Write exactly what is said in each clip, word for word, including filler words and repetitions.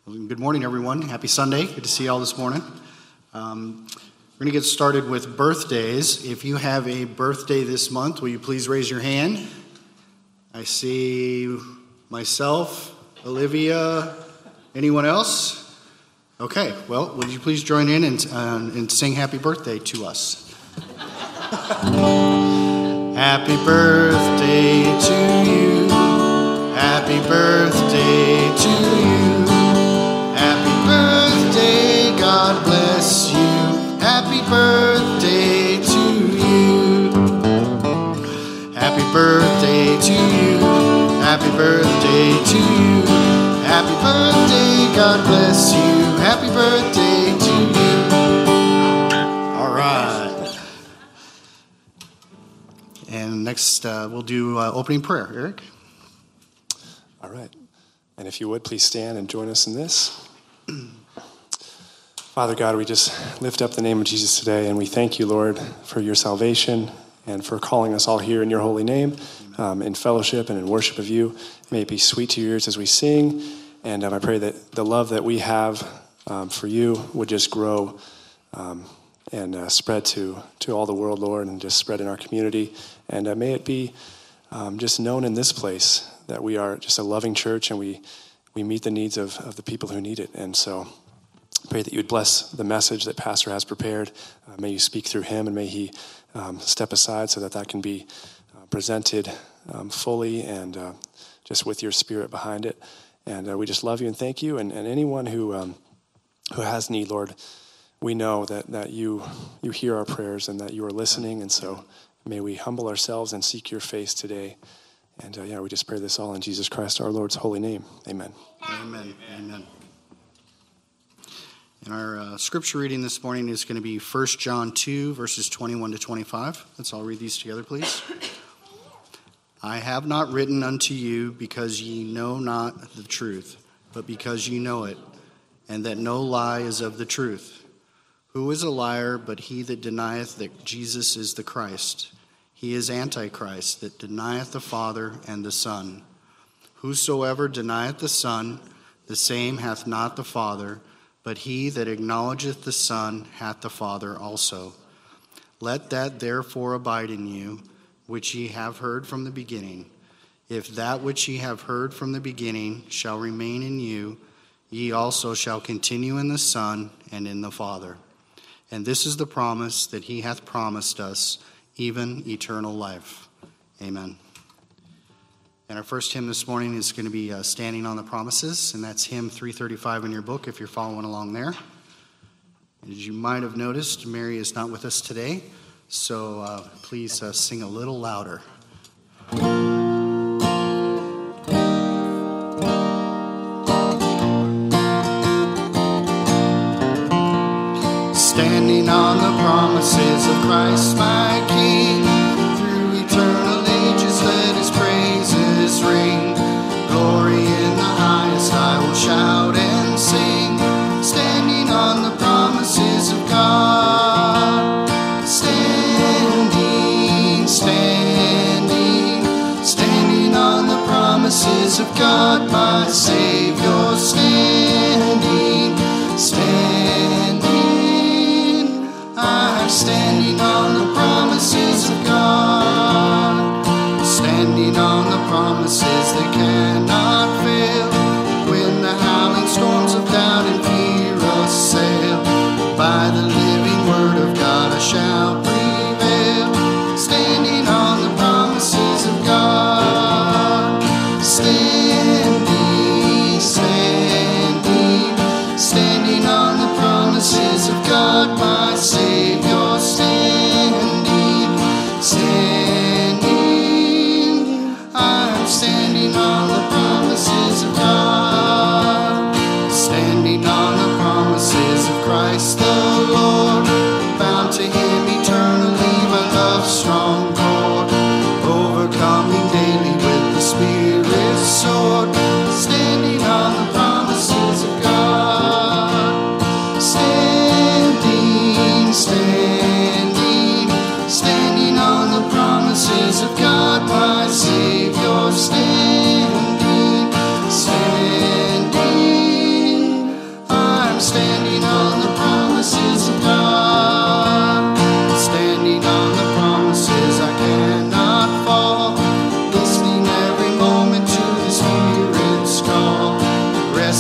Good morning, everyone. Happy Sunday. Good to see you all this morning. Um, we're going to get started with birthdays. If you have a birthday this month, will you please raise your hand? I see myself, Olivia, anyone else? Okay, well, would you please join in and, uh, and sing happy birthday to us? Happy birthday to you. Happy birthday to you. Happy birthday, God bless you. Happy birthday to you. Happy birthday to you. Happy birthday to you. Happy birthday, God bless you. Happy birthday to you. All right. And next uh, we'll do uh, opening prayer. Eric? All right. And if you would, please stand and join us in this. Father God, we just lift up the name of Jesus today, and we thank you, Lord, for your salvation and for calling us all here in your holy name, um, in fellowship and in worship of you. May it be sweet to your ears as we sing, and um, I pray that the love that we have um, for you would just grow um, and uh, spread to, to all the world, Lord, and just spread in our community. And uh, may it be um, just known in this place that we are just a loving church, and we, we meet the needs of, of the people who need it. And so pray that you would bless the message that Pastor has prepared. Uh, may you speak through him, and may he um, step aside so that that can be uh, presented um, fully and uh, just with your spirit behind it. And uh, we just love you and thank you. And, and anyone who um, who has need, Lord, we know that, that you you hear our prayers and that you are listening. And so may we humble ourselves and seek your face today. And uh, yeah, we just pray this all in Jesus Christ, our Lord's holy name. Amen. Amen. Amen. And our uh, scripture reading this morning is going to be First John two, verses twenty-one to twenty-five. Let's all read these together, please. I have not written unto you because ye know not the truth, but because ye know it, and that no lie is of the truth. Who is a liar but he that denieth that Jesus is the Christ? He is Antichrist, that denieth the Father and the Son. Whosoever denieth the Son, the same hath not the Father, but he that acknowledgeth the Son hath the Father also. Let that therefore abide in you, which ye have heard from the beginning. If that which ye have heard from the beginning shall remain in you, ye also shall continue in the Son and in the Father. And this is the promise that he hath promised us, even eternal life. Amen. And our first hymn this morning is going to be uh, Standing on the Promises, and that's hymn three thirty-five in your book if you're following along there. As you might have noticed, Mary is not with us today, so uh, please uh, sing a little louder. Standing on the promises of Christ my King, through eternal ages let his praises ring. Glory in the highest I will shout and sing, standing on the promises of God. Standing, standing, standing on the promises of God, my Savior. Standing, standing, I'm standing on the promises of God.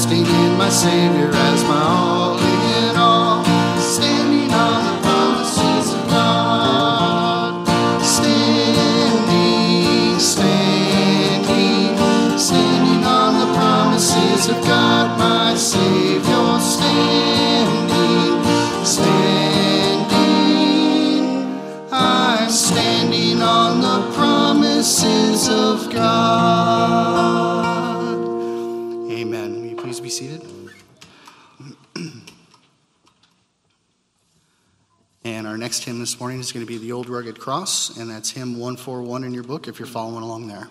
resting in my Savior as my all in all, standing on the promises of God. Standing, standing, standing on the promises of God, my Savior. Standing, standing, I'm standing on the promises of God. Amen. Will you please be seated? And our next hymn this morning is going to be The Old Rugged Cross, and that's hymn one forty-one in your book if you're following along there.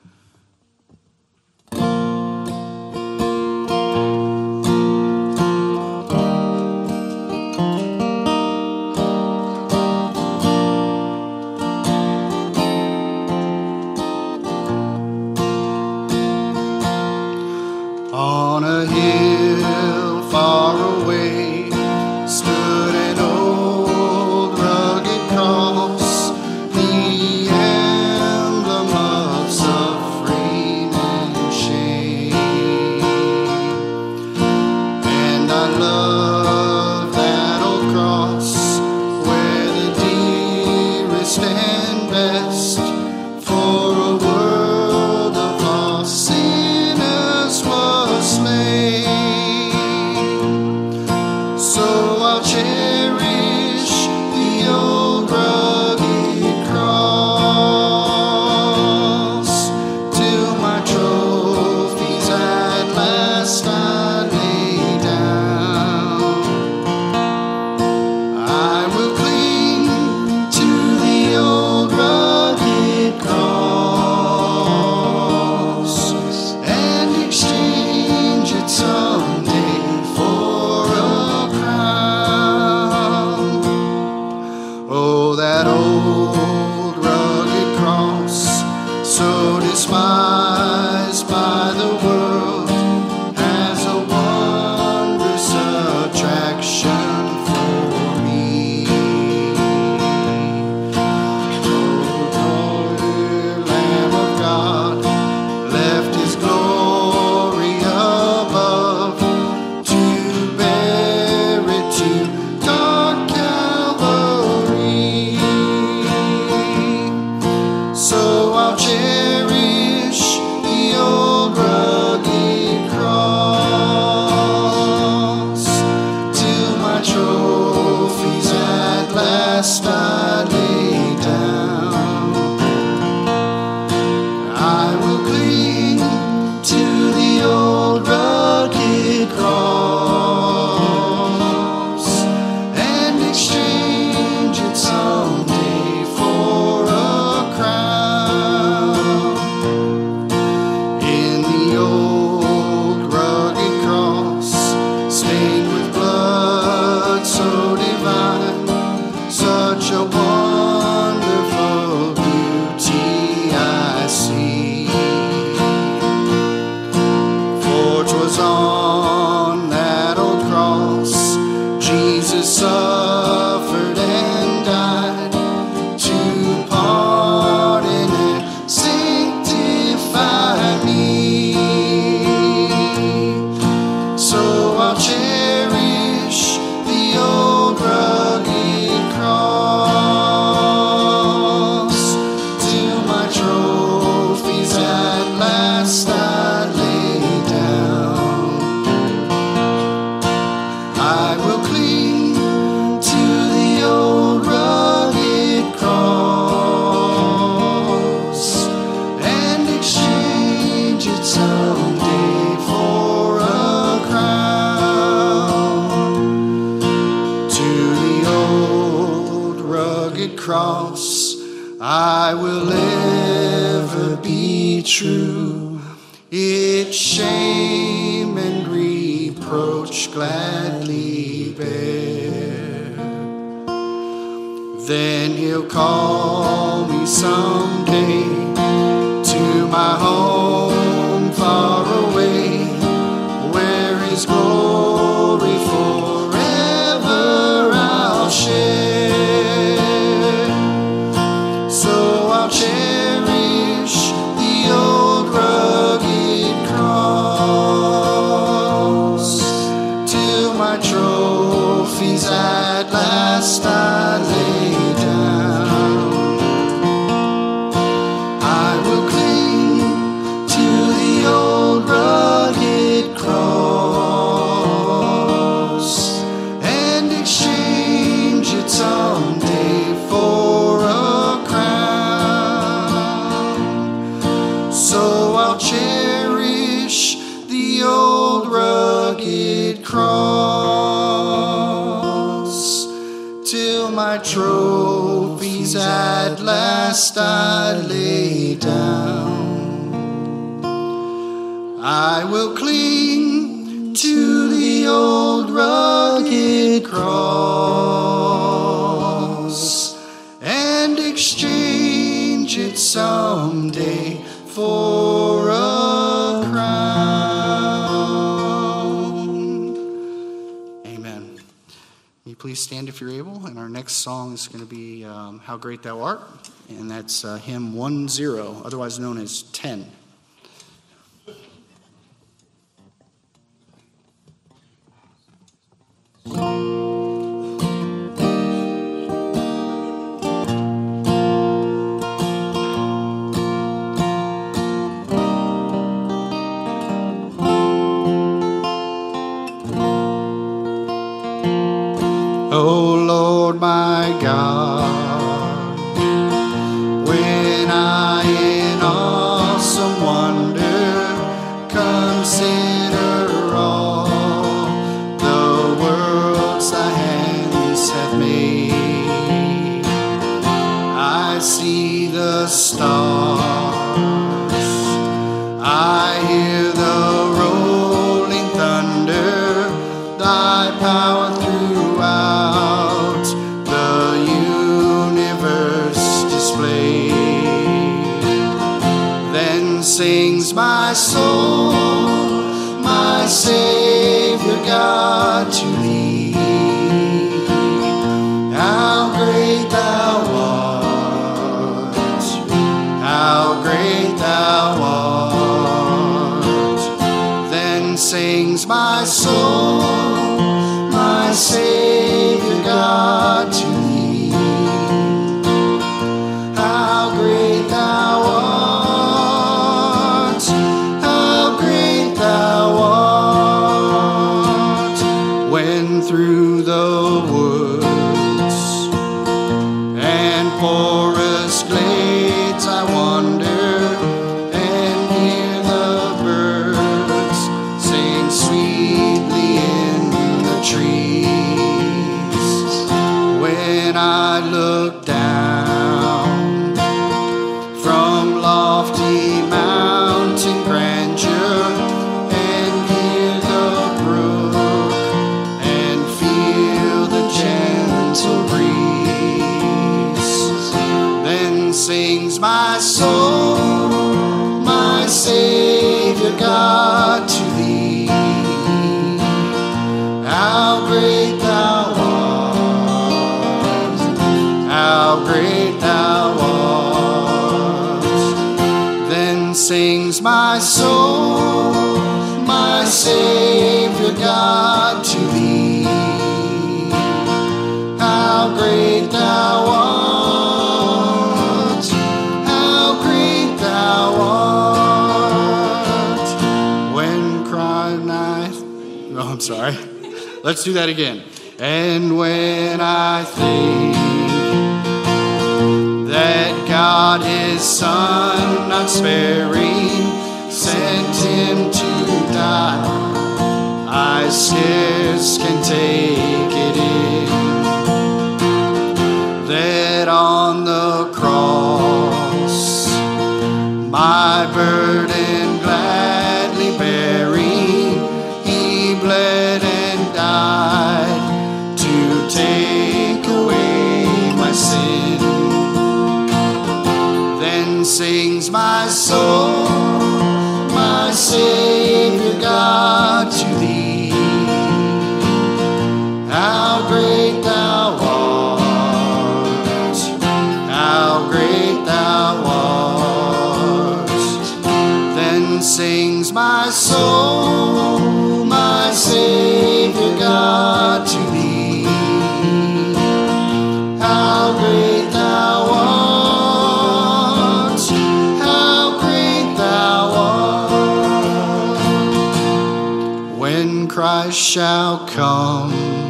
On a hill far away stood an old rugged cross, the emblem of suffering and shame. And I love that old cross where the dearest and best for a world of lost sinners was slain. So I'll cherish the old rugged cross till my trophies at last I lay down. I will cling to the old rugged cross and exchange it someday for a crown. Oh, that old rugged cross, so despised by the world, has a wondrous attraction for me. Oh, dear Lamb of God left his glory above to bear it to dark Calvary. So I'll cherish the old rugged cross till my trophies at last I lay down. I will cling to the old rugged cross and exchange it someday for a crown. In the old rugged cross, stained with blood so divine, such a wonderful beauty I see. For 'twas on that old cross Jesus suffered and died to pardon and sanctify me. So I'll cherish the old rugged cross till my trophies at last I lay down. I will cling to the old rugged cross and exchange it someday for a crown. To the old rugged cross I will ever be true, its shame and reproach gladly bear. Then he'll call me someday to my home far away, where his glory forever I'll share. So I'll cherish the old rugged cross my trophies at last I lay down, I will cling to the old rugged cross and exchange it someday for a crown. So I'll cherish the old rugged cross till my trophies at last I lay down. I will cling to the old rugged cross and exchange it someday for a crown. Amen. Will you please stand if you're able? And our next song is going to be um, How Great Thou Art, and that's uh, hymn one zero, otherwise known as ten. Oh Lord my God, when I in awesome wonder consider all the worlds thy hands have made, I see the stars, I hear the rolling thunder, thy power throughout the universe displayed. Then sings my soul, my Savior God, to thee. How great thou art, how great thou art. Then sings my soul, my Savior God, to thee. How great thou art, how great thou art. When through the woods and forest glades I wander and hear the birds sing sweetly in the trees, when I look down from lofty mountain grandeur and hear the brook and feel the gentle breeze, then sings my soul, my Savior God, to thee. How great thou art, how great thou art. Then sings my soul, my Savior God, to thee. How great thou art, how great thou art. When crying I, oh, I'm sorry. Let's do that again. And when I think that God his Son, not sparing, sent him to die, I scarce can take it in, that on the cross my burden gladly bearing, he bled and died to take away my sin. Then sings my soul, my Savior God, to thee. How great thou art, how great thou art. Then sings my soul, my Savior God, I shall come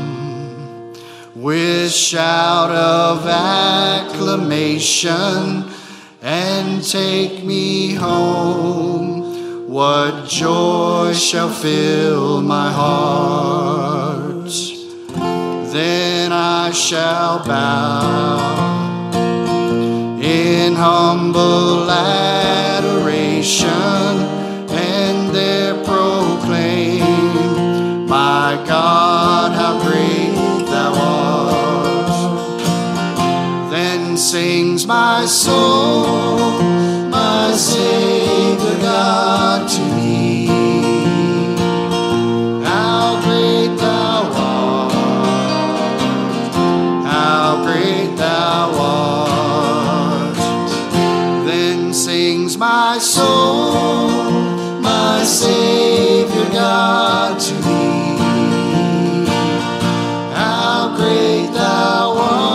with shout of acclamation and take me home. What joy shall fill my heart? Then I shall bow in humble adoration and there proclaim, my God, how great thou art. Then sings my soul, my Savior God to me, how great thou art, how great thou art. Then sings my soul, my Savior God to me, how great thou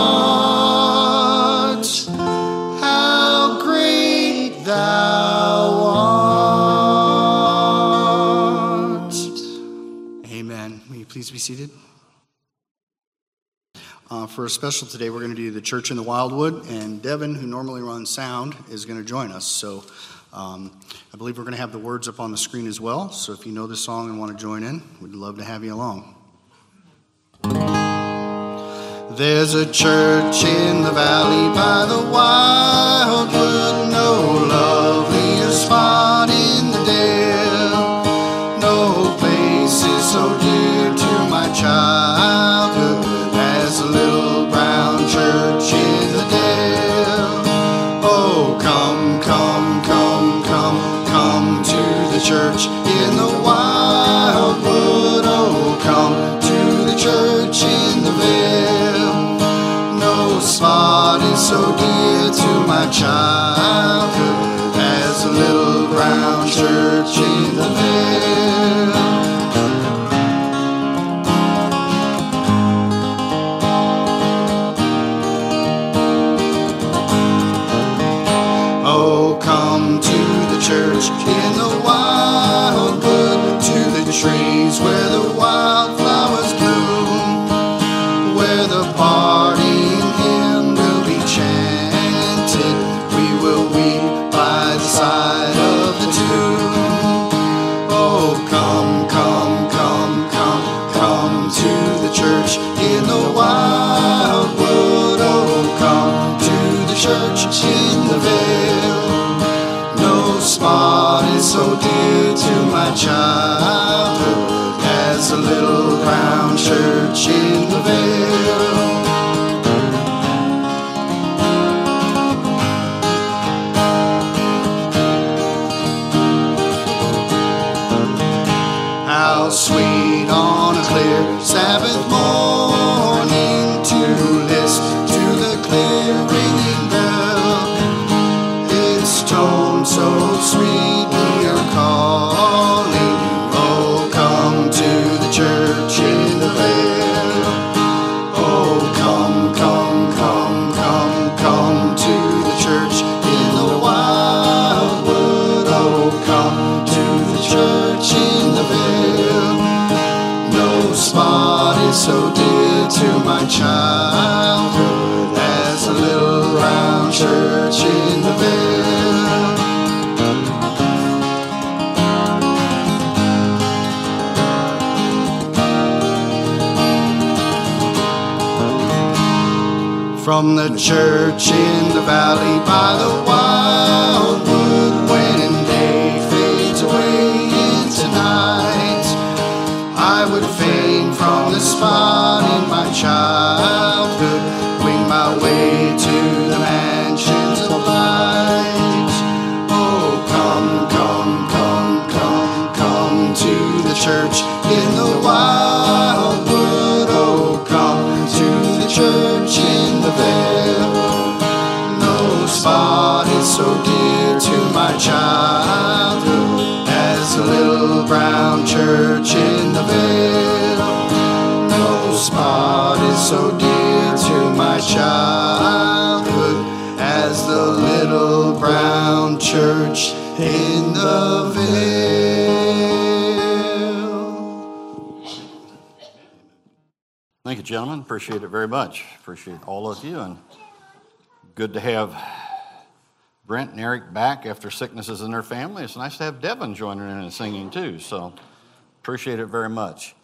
art, how great thou art. Amen. Will you please be seated? Uh, for a special today, we're going to do the Church in the Wildwood, and Devin, who normally runs sound, is going to join us. So um, I believe we're going to have the words up on the screen as well. So if you know this song and want to join in, we'd love to have you along. There's a church in the valley by the wildwood, no lovelier spot in the dale. No place is so dear to my childhood as a little brown church in the dale. Oh, come, come, come, come, come to the church in the wildwood. Oh, come to the church in the vale. No spot is so dear to my childhood as a little brown church in the vale. Oh, come to the church in the wildwood, to the trees where the wildflowers bloom, where the parting hymn will be chanted. We will weep by the side of the tomb. Oh, come, come, come, come, come to the church in the wildwood. Oh, come to the church in the vale. No spot is so dear to my childhood as a little brown church in the vale. How sweet on a clear Sabbath morning to listen to the clear ringing bell. Its tone so sweet we are calling. Oh, come to the church in the vale. Oh, come, come, come, come, come to the church in the wildwood. Oh, come to the church in the vale. No spot is so dear to my childhood as a little round church in the vale. From the church in the valley by the wildwood, when day fades away into night, I would fain from the spot in my childhood wing my way to the mansions of light. Oh, come, come, come, come, come to the church in the wildwood. Oh, come to the church in the vale. No spot is so dear to my childhood as a little brown church in the vale. No spot is so dear to my childhood as the little brown church in the vale. Thank you, gentlemen. Appreciate it very much. Appreciate all of you, and good to have Brent and Eric back after sicknesses in their family. It's nice to have Devin joining in and singing too, so appreciate it very much.